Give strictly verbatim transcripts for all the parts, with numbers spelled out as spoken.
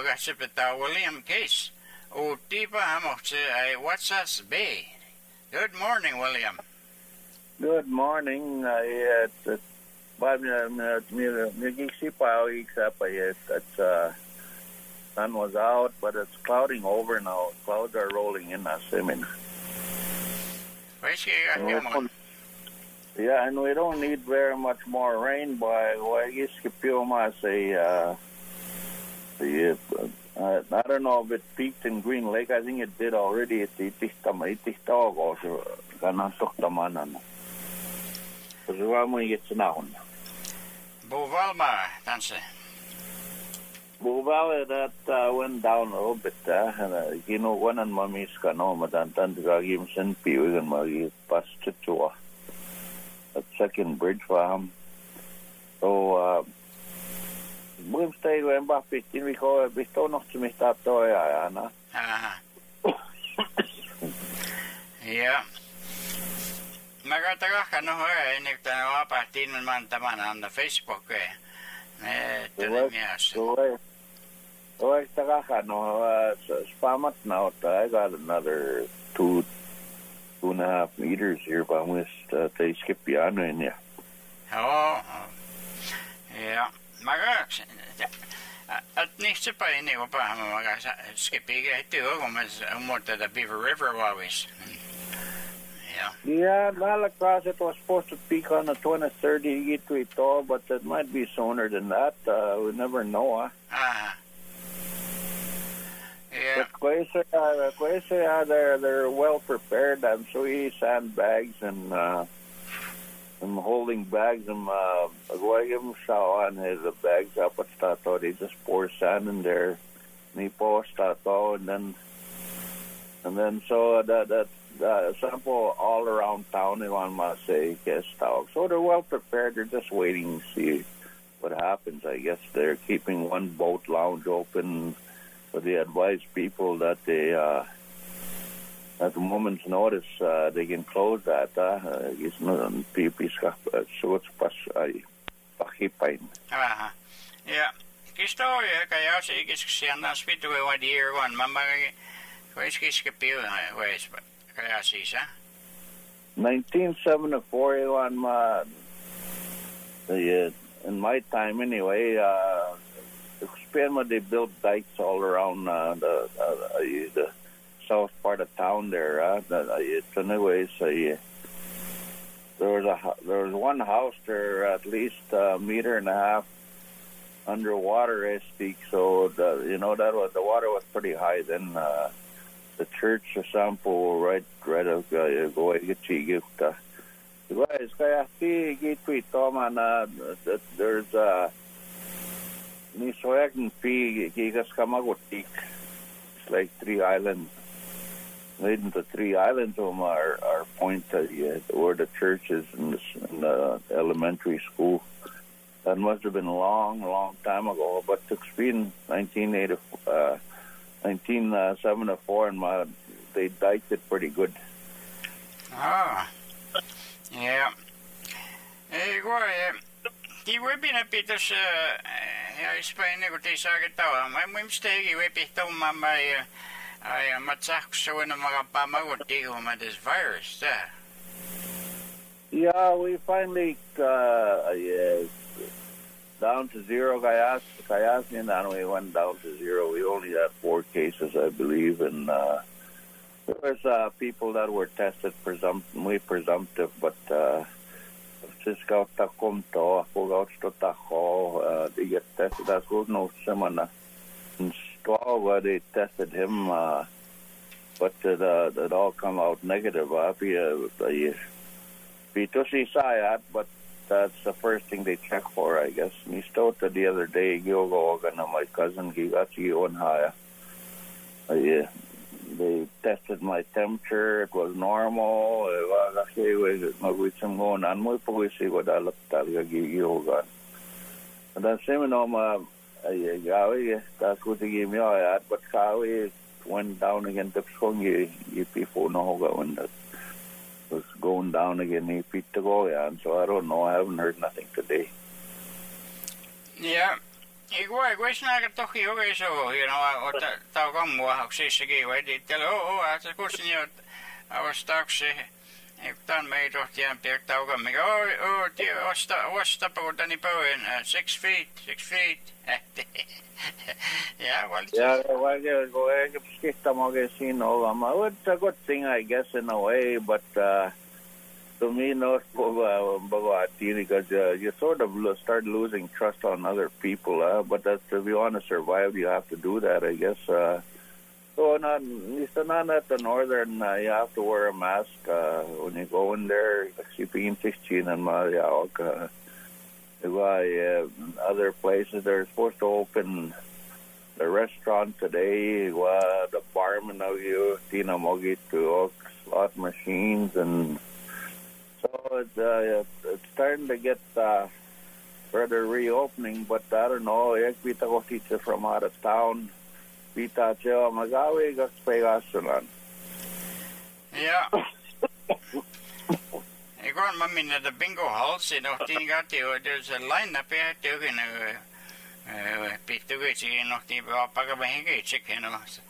kasipita William Case. Utipa hamokse ay Watsas Bay. Good morning, William. Good morning. I uh, Bob, nagisipa isa pa yet. It's uh, sun was out, but it's clouding over now. Clouds are rolling in us. I mean, yeah, and we don't need very much more rain. But I guess Kipioma say, uh, the, uh, I don't know if it peaked in Green Lake. I think it did already. It itihtam itihtaw ko so kanang toktaman na. So mo gets now. Buvalma, tanse. Buval that uh, went down a little bit. Uh, and uh, you know, one and mommy's kano madantan gagim sen piwi and magi pas chitua. That second bridge for him. So, uh, we stay when ba fifteen we call it. We still not to miss that toy, Anna. Ah. Yeah. Magataga ka no eh nagtanaw pa tin man taman on the Facebook eh. Eh tenemias. So, so I taga ka no spamat now. I got another two two and a half meters here, but I'm gonna uh, skip piano in there. Oh. Yeah. Magax. At nästa pa ini ko pa magax skipiga ito kung mas umorta the Beaver River always. Yeah. Yeah, Malacross, it was supposed to peak on the twenty-third of Ito, but it might be sooner than that. Uh, we never know. Huh? Ah. Yeah. But Quesa, uh, Quesa, uh, they're, they're well prepared. I'm sure he sandbags and, uh, and holding bags. And, uh, I give him shower on his bags up at Stato. They just pour sand in there. And he pours Stato, and then, and then so that, that, Uh, sample all around town, they want to say, guest talk. So they're well prepared. They're just waiting to see what happens. I guess they're keeping one boat lounge open, but they advise people that they, uh, at the moment's notice, uh, they can close that. Uh, it's not so it's pakipain. Ah, yeah. Kistoria kaya si kiskisiana spito one year one mama kaya kiskipil kaya kaya sisa. nineteen seventy-four on my the in my time anyway. Uh, Experiment they built dikes all around uh, the, uh, the south part of town there. Uh, it's anyways. Uh, there was a there was one house there at least a meter and a half underwater. I speak. So the, you know that was the water was pretty high then. Uh, The church of sample right right of go get you gift. Guys, kaya si gitwi toma na there's a ni soyag pi gigas kamagotik. It's like three islands. Leading to three islands of our our point uh, yeah, where the church is in the, in the elementary school. That must have been a long, long time ago. But it's been nineteen eighty. Uh, nineteen seventy-four, and my, they diked it pretty good. Ah, yeah. Eh, går de var bina pitas ja Spain ko ti sa kitaw. May may mistake we pito mamay ay matsak so na mga pamagot di ko ma this virus there. Yeah, we finally uh, yeah, down to zero. Kayas, Kayas, and we went down to zero. We only had four cases, I believe, and uh, there was uh, people that were tested presumptively presumptive, but just got takom to, ako to tako, they get tested. That's good, no semana. In Straw, they tested him, uh, but it, uh, it all come out negative. Uh, Pitosi sayat, but that's the first thing they check for, I guess. Me stota the other day, Gyogo na my cousin Gigachi on high. Uh, yeah. They tested my temperature, it was normal. Kasi magwisang mo na mo pagwisi ko dalap talaga Gyogo. And then same no ma ay gawi that's what they gave me at but kawi went down again the song you before no go when that was going down again, he picked to go, yeah, and so I don't know, I haven't heard nothing today. Yeah, Igual, igual snaga toki okay so, you know, o tau kamua haksissakin, vai tiittele, oo, oo, että kusin jo avastaksi, tan mei tohtiaan piek tau kammiga, oo, oo, tie, osta, osta pakutani pöyn, six feet, six feet, yeah, well, yeah, well, go ahead, skiftamoge siinä ollaan. It's a good thing, I guess, in a way, but uh, to me, no, because uh, you sort of lo- start losing trust on other people. Uh, but that's, if you want to survive, you have to do that, I guess. Uh, so, not, not at the northern, uh, you have to wear a mask uh, when you go in there. Keeping sixteen and uh, uh, other places, they're supposed to open the restaurant today. Uh, the barman now you Tina Mogi to slot machines and. So it's, uh, it's starting to get uh, further reopening, but I don't know. Ek pita ko teacher from out of town. Pita cheo magawi gaspegasulan. Yeah. I got my in the bingo halls. You know, there's a line up here. You know, pita ko chicken. No, the pagabahingi chicken.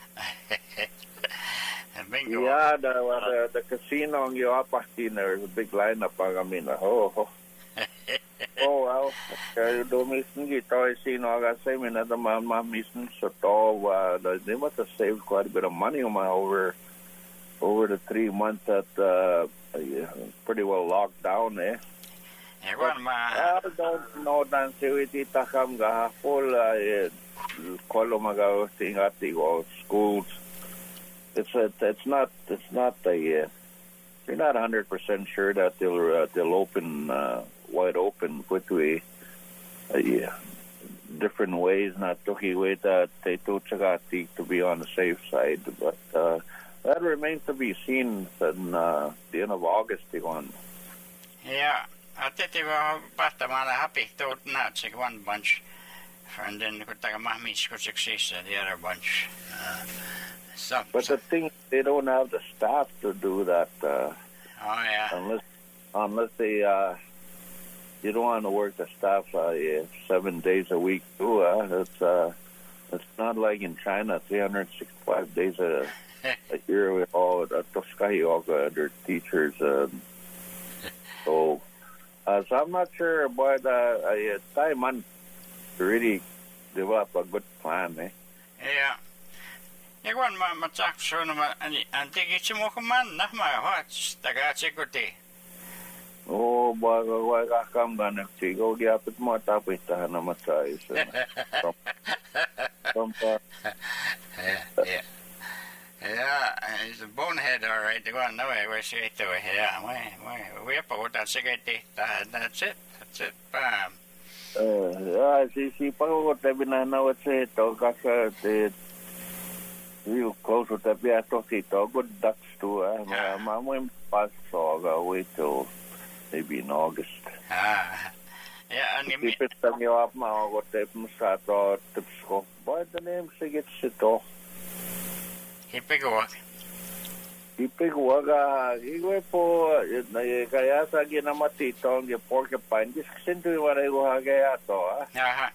Bingo. Yeah, the, the, the casino on Yoapakin, there's a big lineup. I mean, oh, oh. Oh, well, kaya do mismo ito ay sino aga sa amin na mama mismo so to, they must have saved quite a bit of money over over the three months that uh, pretty well locked down, eh. I don't know dan si iti takam gahapol ay kolo magaw tingati go schools. It's a, it's not it's not a uh, you're not one hundred percent sure that they'll uh, they'll open uh, wide open quickly. Uh, yeah, different ways, not toki way that they to chagati to be on the safe side, but uh, that remains to be seen in uh, the end of August. One. Yeah, I think they were bahtamana happy to not check one bunch, and then kutaga mahmis could success the other bunch. Uh, Some, but some. the thing, they don't have the staff to do that. Uh, oh yeah. Unless, unless they, uh, you don't want to work the staff uh, yeah, seven days a week too. Uh, it's uh, it's not like in China, three hundred sixty-five days a, a year with all the Toskai, all uh, their teachers. Uh, so, uh, so I'm not sure about uh, uh, Taiwan to really develop a good plan. Eh? Yeah. Ik wou maar met zacht zo maar en tegen iets mogen man nog maar wat dat gaat zeker te. Oh, baga baga kam gan ek go dia pit mo tapos ta na matsay. Yeah. Yeah, he's a bonehead all right. They go on no way where she to yeah. Why why we up what that cigarette that's it. That's it. Bam. Uh, yeah, si si pa ko tabi na na what say to kaka te real close with that yeah to see to good ducks too. Uh, my mom passed so go wait till maybe in August. Ah. Yeah, and you keep it tam yo up ma ko tape mo sa to tips ko. But the name say get sito. Hipigwag. Hipigwag ah igwe po na kaya sa ginamati to ang porcupine dis sinto yung wala ko hagaya to ah. Aha.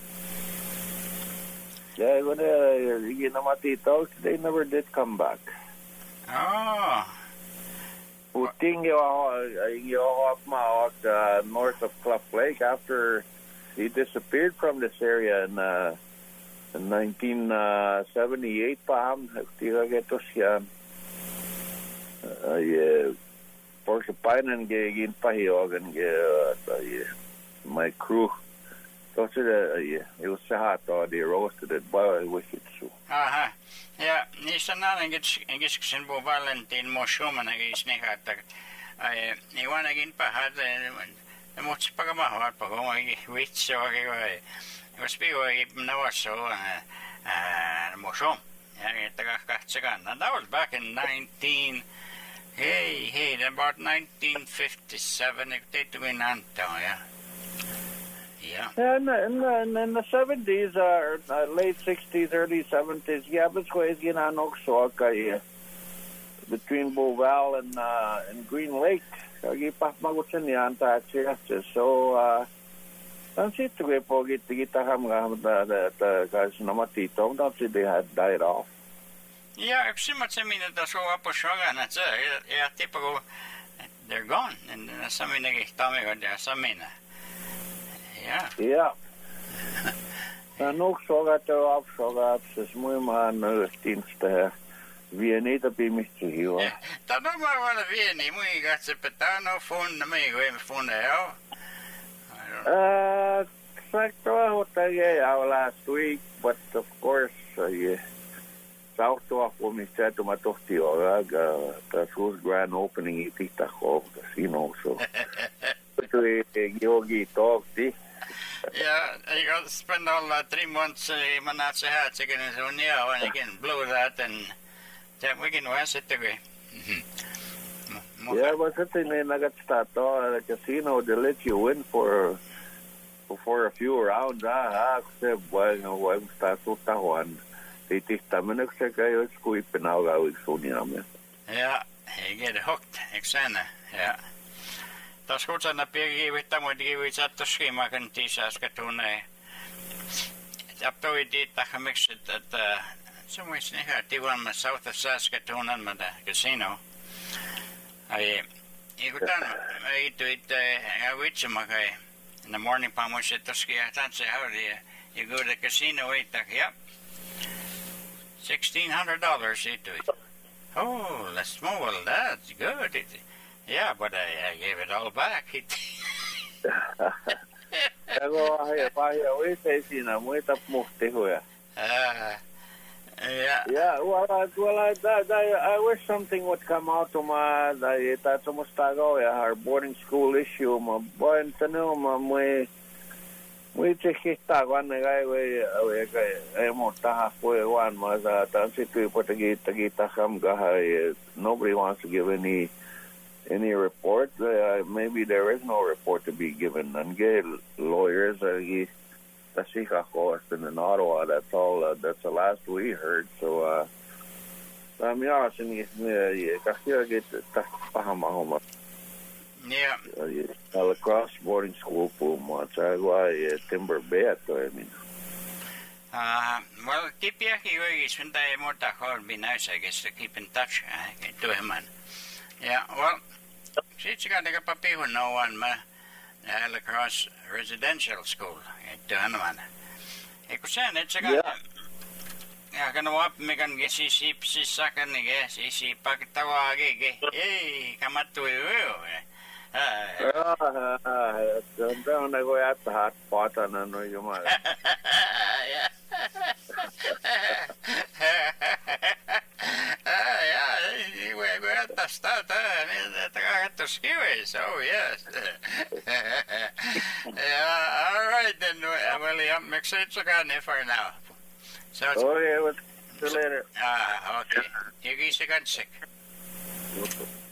Yeah, when uh, ginamati to they never did come back. Oh. Puting yo yo off ma uh, north of Cluff Lake after he disappeared from this area in uh, in nineteen seventy-eight pam tiga geto siya uh yeah porcupine and gin pahiogan ge my crew so uh, yeah it was hot or they roasted it by wicked so aha ja niistä nainen keskisen bo Valentin moshuma na gisne hatta ai ni wanakin pahat ne muts pagama hat pagama witso ge vai was be way nawaso uh moshum ja taga kahtsagan and that was back in nineteen hey hey about nineteen fifty-seven it did to win anto yeah Yeah. And in the, in, in the seventies, uh, uh, late sixties, early seventies, yeah, but it's you know, uh, between Beauval and uh, and Green Lake. So, uh, And sitten kun pogitti kita hamga that guys namatitong don't see they had died off. Ja, yksi semmoinen minä tässä on apushogan, että se ja tippa kun they're gone and samminenkin tamikot ja sammina. Ja. Ja. Ja nog sågat och avsågat så smuimaan nöstinstä ja vie niitä pimistä hiva. Tämä on vaan vieni, mui katse, tämä on funna, mui kun emme funna, joo. Uh, Exactly what I yeah, last week, but of course, uh, yeah. South of when we said to my tohti orag, the first grand opening itita ko casino so. To yogi talked. Yeah, you got to spend all uh, three months in Manatsa Hats again, so yeah, and again blow that and that we can wash it away. Yeah, but something they got started at the casino, they let you win for for a few rounds. Ah, except when when start to one. Tiistaaminen se käy skuippen auga uiksuuniamme. Ja, he get hooked, eksana. Ja. Tas kutsana piegivittä muitikin sattoskimakan tiisaskatune. Taptoi tiittaka mikset, että se muistin ihan tivuamme South of Saskatoon anmada casino. Ai, ikutan, itu itu, ja vitsemakai. In the morning, pamuiset toski ja tanssi haudi. You go to the casino, waitak, yep. Sixteen hundred dollars into it. Oh, that's small. Well, that's good. It, yeah, but I, I gave it all back. Ego ahia pahia uite siinä muita muhtihuja. Ah, yeah. Yeah, well, I, well, I, I, I wish something would come out of my that that's almost ago. Yeah, our boarding school issue. My boy and tanu my my. We just kita one guy we we guy emo taha fue one mas tansi tu put kita kita ham guy nobody wants to give any any report. Uh, maybe there is no report to be given. And gay lawyers uh, he tasika cost in Ottawa. That's all. Uh, that's the last we heard. So uh, um yeah, sini yeah kasi get pahama homa. Yeah. Uh, across boarding school po mo sa uh, Timber Bay ato I mean. Uh, well, tipia kiwi isunda mo ta would be nice, I guess, to keep in touch uh, to him man. Yeah, well, she's got a puppy who no one ma uh, across residential school to him man. Ikusan it's a guy. Ja kan wap me kan ge si si si sakan ni ge si si paktawa ge ge. Hey, kamattu yo. Ah, down I go at the hot pot and I know you might. Yeah. Yeah, you were at the start and the skiways. Oh, yes. Yeah, all right then, William. Make sure it's okay for now. So it's, oh, yeah, we'll see you later. Ah, okay. You guys are sick.